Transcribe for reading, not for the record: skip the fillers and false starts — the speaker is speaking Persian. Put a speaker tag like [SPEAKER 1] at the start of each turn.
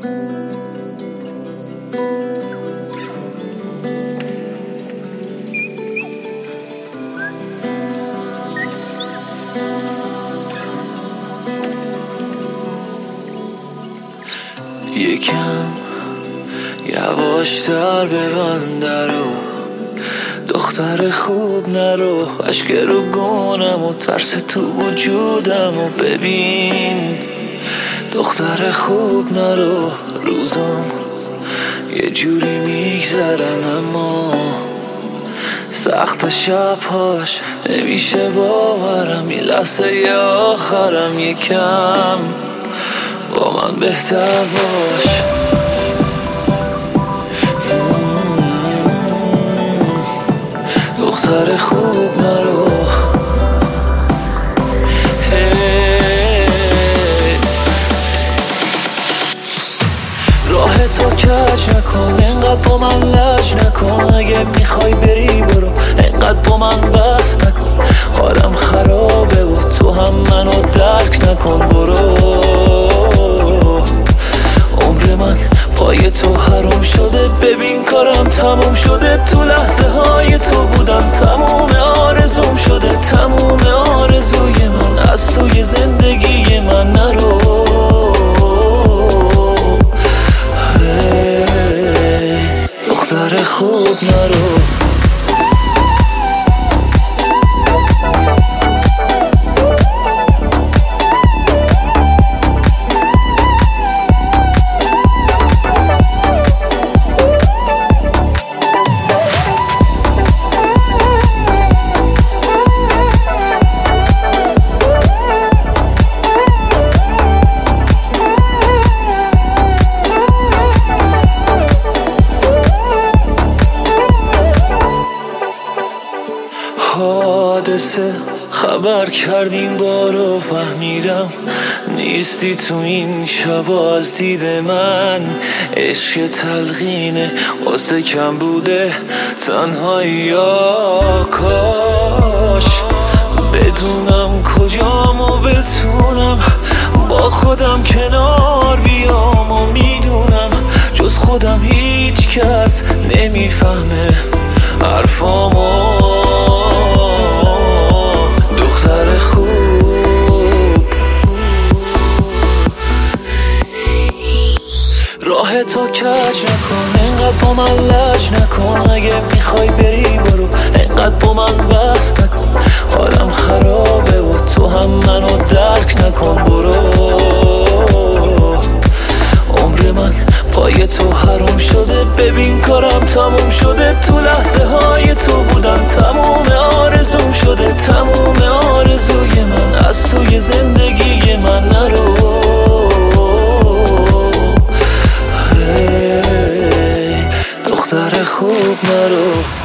[SPEAKER 1] یکم یواشتر ببند رو، دختر خوب نرو، اشک رو گونم و ترس تو وجودم و ببین. دختر خوب نرو، روزم یه جوری میگذرن اما سخت شبهاش نمیشه باورم. این لحظه آخرم، یکم با من بهتر باش. دختر خوب نرو، راه تو کج نکن، انقدر با من لج نکن. اگه میخوای بری برو، انقدر با من بحث نکن. حالم خرابه و تو هم منو درک نکن. برو، عمر من پای تو حرام شده. ببین کارم تموم شده، تو لحظه های تو بودم. تموم آرزوم شده، تموم آرزوی من از توی زندگی من. نرو، دختر خوب نرو. حادثه خبر کردیم بارو، فهمیدم نیستی تو این شبا از دید من. عشق تلقینه واسه کم بوده تنهایی، یا کاش بدونم کجام و بتونم با خودم کنار بیام. و میدونم جز خودم هیچ کس نمیفهمه حرفامو. دختر خوب، راه تو کج نکن، انقدر با من لج نکن. اگه میخوای بری برو، انقدر با من بحث نکن. حالم خرابه و تو هم منو درک نکن. برو، عمر من پای تو حرام شده. ببین کارم تموم شده، تو لحظه های تو بودم. تموم آرزوم شده، تموم آرزوی من از توی زندگی من. نرو، دختر خوب نرو.